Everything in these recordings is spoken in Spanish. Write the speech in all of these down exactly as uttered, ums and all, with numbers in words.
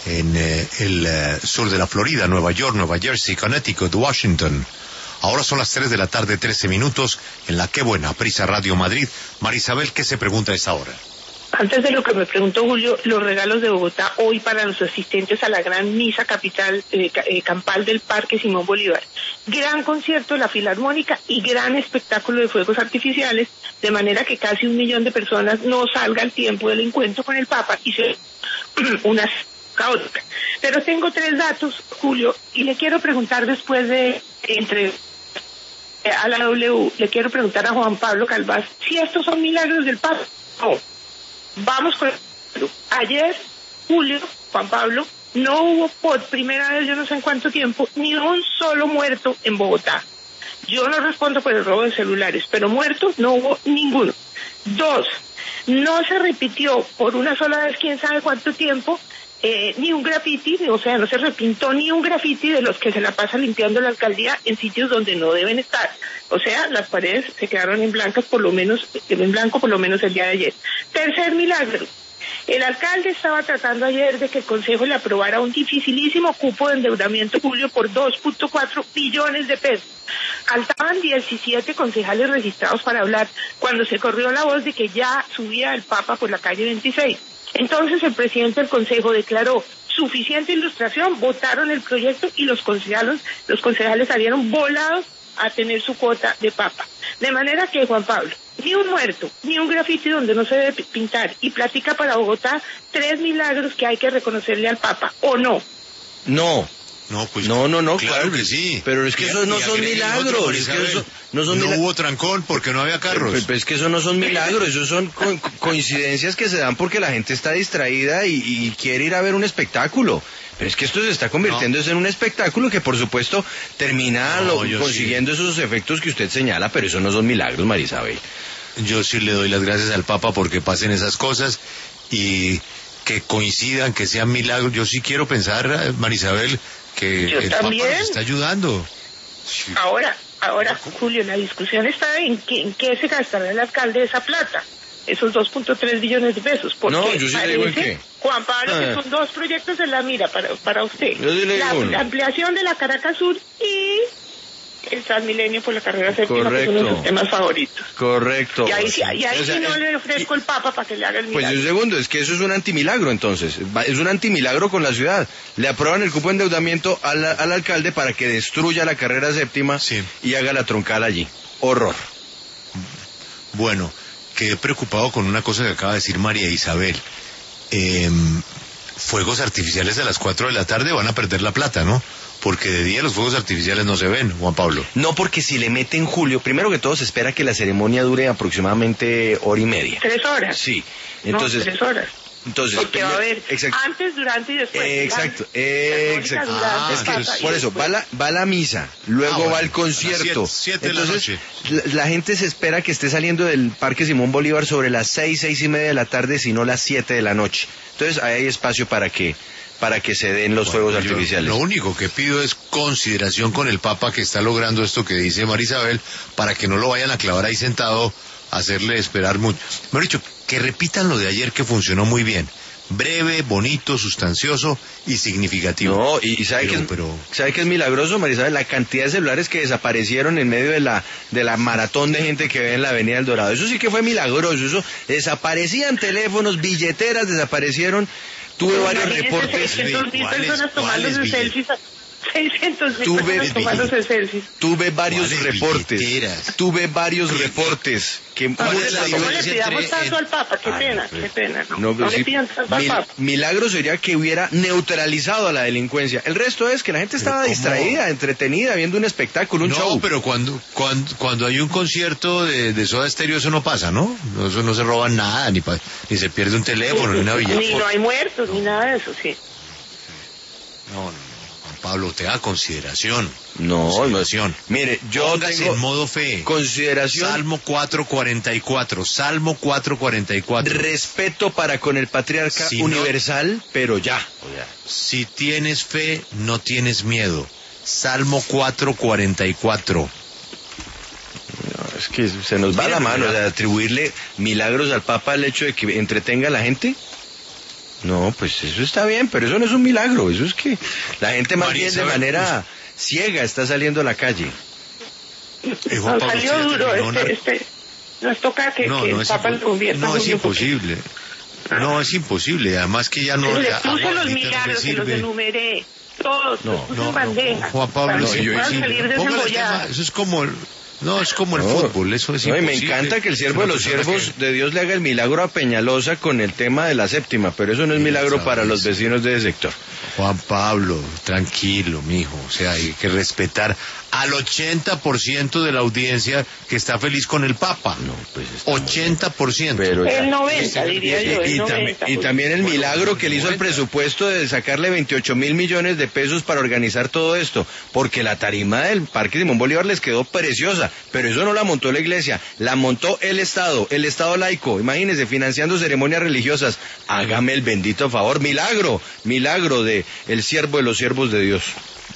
en eh, el eh, sur de la Florida, Nueva York, Nueva Jersey, Connecticut, Washington. Ahora son las tres de la tarde, trece minutos, en la Qué Buena, Prisa Radio Madrid. Marisabel, ¿qué se pregunta a esta hora? Antes de lo que me preguntó Julio, los regalos de Bogotá hoy para los asistentes a la gran misa capital eh, eh, campal del Parque Simón Bolívar. Gran concierto de la Filarmónica y gran espectáculo de fuegos artificiales, de manera que casi un millón de personas no salga al tiempo del encuentro con el Papa y se una caótica. Pero tengo tres datos, Julio, y le quiero preguntar después de entre eh, a la W, le quiero preguntar a Juan Pablo Calvás si estos son milagros del Papa. No. Vamos con ayer, Julio, Juan Pablo, no hubo por primera vez, yo no sé en cuánto tiempo, ni un solo muerto en Bogotá. Yo no respondo por el robo de celulares, pero muertos no hubo ninguno. Dos, no se repitió por una sola vez, quién sabe cuánto tiempo, eh, ni un grafiti, o sea, no se repintó ni un grafiti de los que se la pasa limpiando la alcaldía en sitios donde no deben estar. O sea, las paredes se quedaron en blancas, por lo menos, en blanco por lo menos el día de ayer. Tercer milagro. El alcalde estaba tratando ayer de que el Consejo le aprobara un dificilísimo cupo de endeudamiento, Julio, por dos punto cuatro billones de pesos. Faltaban diecisiete concejales registrados para hablar cuando se corrió la voz de que ya subía el Papa por la calle veintiséis. Entonces el presidente del Consejo declaró suficiente ilustración, votaron el proyecto y los concejales, los concejales salieron volados a tener su cuota de Papa. De manera que, Juan Pablo, ni un muerto, ni un grafiti donde no se debe pintar, y platica para Bogotá tres milagros que hay que reconocerle al Papa, ¿o no? No. No, pues, no, no, no, claro, claro que sí. Pero es que esos no son milagros. Otro, es que eso no son no milagros. Hubo trancón porque no había carros. Pero, pero es que eso no son milagros, eso son co coincidencias que se dan porque la gente está distraída y, y quiere ir a ver un espectáculo. Pero es que esto se está convirtiendo no. en un espectáculo que por supuesto termina no, lo, consiguiendo sí. esos efectos que usted señala, pero eso no son milagros, Marisabel. Yo sí le doy las gracias al Papa porque pasen esas cosas y que coincidan, que sean milagros. Yo sí quiero pensar, Marisabel, que Yo el también. Papa nos está ayudando. Sí. Ahora, ahora, Julio, la discusión está en, que, en qué se gastará el alcalde esa plata, esos dos punto tres billones de pesos. Porque no, yo sí le digo en qué. Juan Pablo, ah. que son dos proyectos en la mira para, para usted. Yo sí le digo la, la ampliación de la Caracas Sur y el Transmilenio por la carrera séptima, correcto, que son nuestros temas favoritos. Correcto. Y ahí, sí, y ahí o sea, sí no es, le ofrezco el Papa para que le haga el milagro. Pues un segundo, es que eso es un antimilagro entonces, es un antimilagro con la ciudad. Le aprueban el cupo de endeudamiento al, al alcalde para que destruya la carrera séptima sí. y haga la troncal allí. Horror. Bueno, quedé preocupado con una cosa que acaba de decir María Isabel. Eh, fuegos artificiales a las cuatro de la tarde van a perder la plata, ¿no? Porque de día los fuegos artificiales no se ven, Juan Pablo. No, porque si le mete en julio, primero que todo se espera que la ceremonia dure aproximadamente hora y media. ¿Tres horas? Sí. Entonces, no, tres horas. Entonces, porque va a haber exacto. antes, durante y después. Eh, exacto, eh, exacto. Ah, es que por eso, va la, va la misa, luego ah, bueno, va el concierto. Siete, siete Entonces, la, la gente se espera que esté saliendo del Parque Simón Bolívar sobre las seis, seis y media de la tarde, si no las siete de la noche. Entonces, ahí hay espacio para que para que se den los bueno, fuegos artificiales. Lo único que pido es consideración con el Papa que está logrando esto que dice Marisabel, para que no lo vayan a clavar ahí sentado, a hacerle esperar mucho. Me han dicho, que repitan lo de ayer que funcionó muy bien. Breve, bonito, sustancioso y significativo. No, y, y ¿sabe, pero, que es, pero... ¿sabe qué es milagroso, Marisabel? La cantidad de celulares que desaparecieron en medio de la de la maratón de gente que ve en la Avenida del Dorado. Eso sí que fue milagroso. Eso desaparecían teléfonos, billeteras desaparecieron. Tuve varios reportes. seiscientas mil personas tomándose selfies. seiscientas mil personas tomándose selfies. Tuve varios reportes. Billeteras? Tuve varios reportes. Que, no, ¿cuál es la no le pidamos tanto al Papa, qué pena, qué pena. No, no, no le pidan tanto mil, al Papa. Milagro sería que hubiera neutralizado a la delincuencia. El resto es que la gente estaba distraída, entretenida, viendo un espectáculo, un no, show. No, pero cuando, cuando cuando hay un concierto de, de Soda Stereo eso no pasa, ¿no? Eso no se roban nada, ni, pa, ni se pierde un teléfono, sí, ni una billetera. Ni no hay muertos, ni nada de eso, sí. No, no. Pablo, te da consideración. No, consideración. No. Mire, yo Póngase tengo en modo fe. Consideración. Salmo cuatro cuarenta y cuatro. Salmo cuatro cuarenta y cuatro. Respeto para con el patriarca si universal, no, pero ya. Si tienes fe, no tienes miedo. Salmo cuatro cuarenta y cuatro. No, es que se nos va mira, la mano, o sea, atribuirle milagros al Papa al hecho de que entretenga a la gente. No, pues eso está bien, pero eso no es un milagro, eso es que la gente más bien de manera ciega está saliendo a la calle. Eh, no, salió duro, este, este, nos toca que, no, que no el Papa impo- lo convierta. No, es imposible. No, es imposible, además que ya no... Le a- puse agua los bendita no le milagros, se los sirve. enumeré, todos, No, los puse No, en bandeja, no, Juan Pablo, para no, que yo puedan sí, salir póngale el desembolladas. tema, eso es como el, no, es como el No, fútbol, eso es no, y imposible. me encanta que el siervo de Es una los persona siervos que- de Dios le haga el milagro a Peñalosa con el tema de la séptima, pero eso no es milagro para los vecinos de ese sector. Juan Pablo, tranquilo, mijo, o sea, hay que respetar al ochenta por ciento de la audiencia que está feliz con el Papa. No, pues está ochenta por ciento. Pero El noventa, y, diría yo, el y, también, noventa. y también el Bueno, milagro que le hizo el noventa. presupuesto de sacarle veintiocho mil millones de pesos para organizar todo esto, porque la tarima del Parque Simón Bolívar les quedó preciosa, pero eso no la montó la iglesia, la montó el Estado, el Estado laico, imagínense, financiando ceremonias religiosas. Hágame el bendito favor, milagro, milagro de el siervo de los siervos de Dios.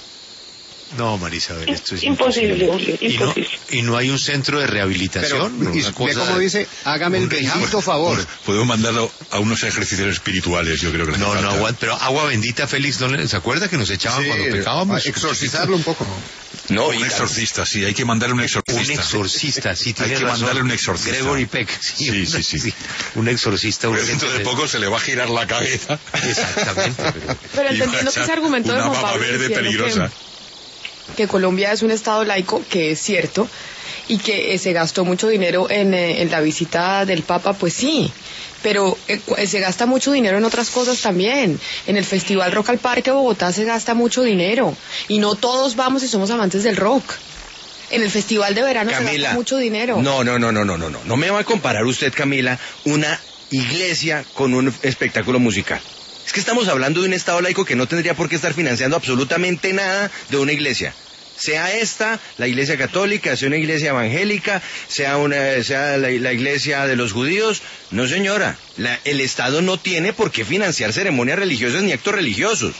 No, Marisabel, esto es Imposible, Julio, Y no, imposible. y no hay un centro de rehabilitación. Pero, y una ve cosa- cómo dice, hágame el un rehab. bendito favor. Podemos mandarlo a unos ejercicios espirituales, yo creo que le hace No, no falta. aguanta, pero agua bendita, Félix, ¿no le- ¿se acuerda que nos echaban Sí, cuando pecábamos? a exorcizarlo un poco. No, Un y- exorcista, sí, hay que mandarle un Un exorcista. exorcista, sí, Hay tiene que razón. mandarle un exorcista. Gregory Peck, Sí, sí, sí. Un exorcista. Pero urgente. dentro de poco se le va a girar la cabeza. Exactamente. Pero... Pero Y va a entendiendo que echar ese argumento de una Juan baba Pablo verde diciendo peligrosa. que, que Colombia es un estado laico, que es cierto, y que eh, se gastó mucho dinero en, eh, en la visita del Papa, pues sí, pero eh, cu- eh, se gasta mucho dinero en otras cosas también. En el Festival Rock al Parque Bogotá se gasta mucho dinero, y no todos vamos y somos amantes del rock. En el Festival de Verano se Camila, gasta mucho dinero. No, no, no, no, no, no, no. No me va a comparar usted, Camila, una iglesia con un espectáculo musical. Es que estamos hablando de un Estado laico que no tendría por qué estar financiando absolutamente nada de una iglesia. Sea esta, la iglesia católica, sea una iglesia evangélica, sea una, sea la, la iglesia de los judíos. No, señora. La- el Estado no tiene por qué financiar ceremonias religiosas ni actos religiosos.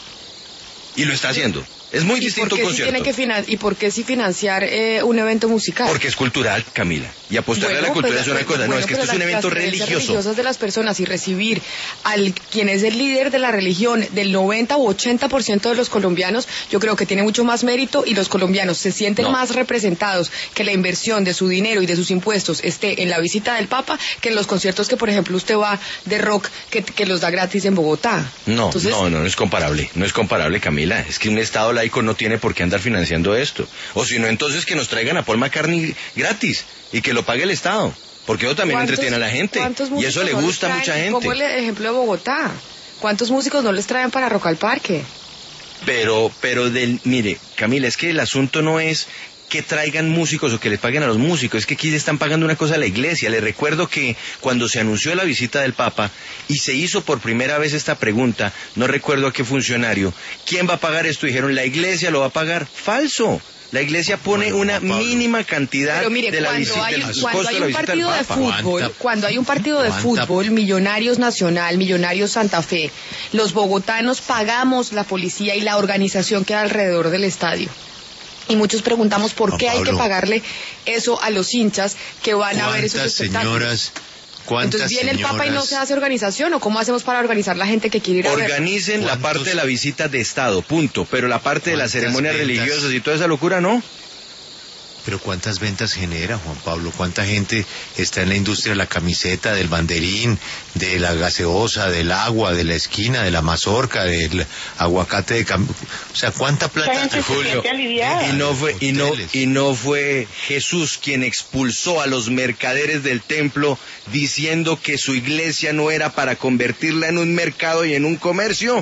Y lo está haciendo. Es muy ¿Y distinto por un qué sí concierto. tiene que finan- ¿Y por qué sí financiar eh, un evento musical? Porque es cultural, Camila. Y apostarle a la Bueno, cultura pero- es una pero- cosa. No, bueno, es que pero esto es un las- evento las creencias religioso. religiosas de las personas y recibir al quien es el líder de la religión del noventa u ochenta por ciento de los colombianos, yo creo que tiene mucho más mérito y los colombianos se sienten No. más representados que la inversión de su dinero y de sus impuestos esté en la visita del Papa que en los conciertos que, por ejemplo, usted va de rock que, que los da gratis en Bogotá. No, Entonces, no, no, no es comparable. No es comparable, Camila. Es que un Estado laico no tiene por qué andar financiando esto. O si no, entonces que nos traigan a Paul McCartney gratis y que lo pague el Estado. Porque eso también ¿cuántos- entretiene a la gente. cuántos Y eso músicos le no les gusta a traen? mucha gente. Como el ejemplo de Bogotá. ¿Cuántos músicos no les traen para Rock al Parque? Pero, pero del, mire, Camila, es que el asunto no es que traigan músicos o que les paguen a los músicos, es que aquí le están pagando una cosa a la iglesia. Les recuerdo que cuando se anunció la visita del Papa y se hizo por primera vez esta pregunta, no recuerdo a qué funcionario, ¿quién va a pagar esto? Dijeron, la iglesia lo va a pagar. Falso. La iglesia pone Bueno, una Juan Pablo. mínima cantidad Pero mire, de la cuando visita, hay, del cuando costo hay de la un visita del partido de Papa. fútbol, ¿Cuánta- cuando hay un partido de cuánta- fútbol, Millonarios Nacional, Millonarios Santa Fe, los bogotanos pagamos la policía y la organización que hay alrededor del estadio. Y muchos preguntamos por Juan qué hay que Pablo. pagarle eso a los hinchas que van a ver esos ¿Cuántas espectáculos. señoras, cuántas Entonces viene el Papa y no señoras- se hace organización, ¿o cómo hacemos para organizar la gente que quiere ir a ver? Organicen la ¿Cuántos- parte de la visita de Estado, punto. Pero la parte de las ¿Cuántas ceremonias ventas? religiosas y toda esa locura, no. Pero ¿cuántas ventas genera, Juan Pablo? ¿Cuánta gente está en la industria de la camiseta, del banderín, de la gaseosa, del agua, de la esquina, de la mazorca, del aguacate de cam... O sea, ¿cuánta plata? Mucha gente se Julio, siente aliviada. Y no fue y no Hoteles. y no fue Jesús quien expulsó a los mercaderes del templo diciendo que su iglesia no era para convertirla en un mercado y en un comercio.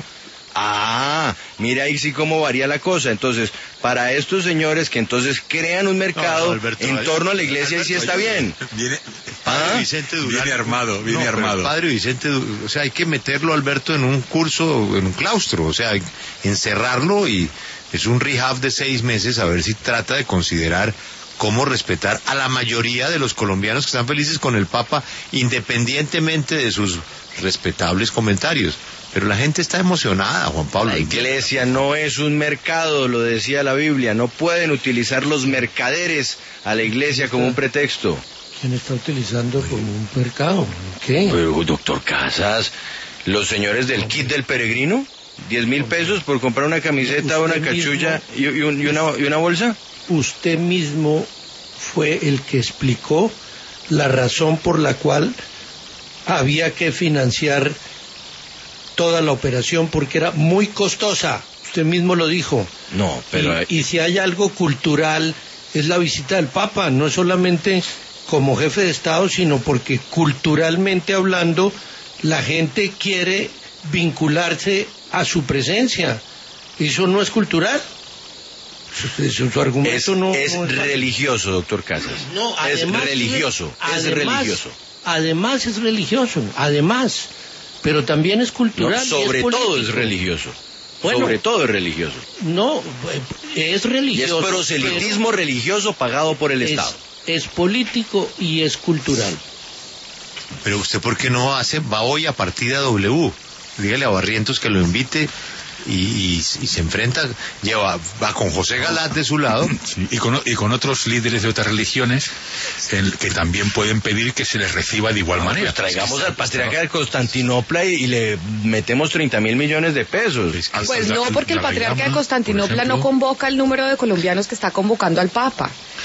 Ah, mira ahí sí cómo varía la cosa. Entonces, para estos señores que entonces crean un mercado No, no, Alberto, en torno a la iglesia, y sí está bien. Viene, Ah, Vicente Durán. viene armado, viene No, pero armado. el padre Vicente, Du- o sea, hay que meterlo, Alberto, en un curso, en un claustro, o sea, encerrarlo y es un rehab de seis meses a ver si trata de considerar cómo respetar a la mayoría de los colombianos que están felices con el Papa, independientemente de sus respetables comentarios. Pero la gente está emocionada, Juan Pablo. La iglesia no es un mercado, lo decía la Biblia. No pueden utilizar los mercaderes a la iglesia como un pretexto. ¿Quién está utilizando como un mercado? ¿Qué? Pero, doctor Casas, Los señores del kit del peregrino, diez mil pesos por comprar una camiseta, una cachulla y, y, un- y una, y una bolsa. Usted mismo fue el que explicó la razón por la cual había que financiar toda la operación porque era muy costosa. Usted mismo lo dijo. No, pero... Y, y si hay algo cultural es la visita del Papa, no solamente como jefe de Estado, sino porque culturalmente hablando la gente quiere vincularse a su presencia. ¿Eso no es cultural? Su, su- su argumento es, no es no está- religioso, doctor Casas. No, es además- religioso, es además- religioso. Además es religioso, además, pero también es No, cultural. y es sobre todo político. es religioso. Bueno, sobre todo es religioso. No, eh, es Y es religioso. proselitismo religioso pagado por el pero Estado. Es, es político y es cultural. Pero usted, ¿por qué no hace? Va hoy a Partida W. Dígale a Barrientos que lo invite y, y- y se enfrenta. Lleva, va con José Galat de su lado. Sí, y, con, y con otros líderes de otras religiones el, que también pueden pedir que se les reciba de igual manera. Pues traigamos al patriarca de Constantinopla y, y le metemos treinta mil millones de pesos. Es que Pues la- no, porque el la patriarca de Gama, Constantinopla por no ejemplo, convoca el número de colombianos que está convocando al Papa.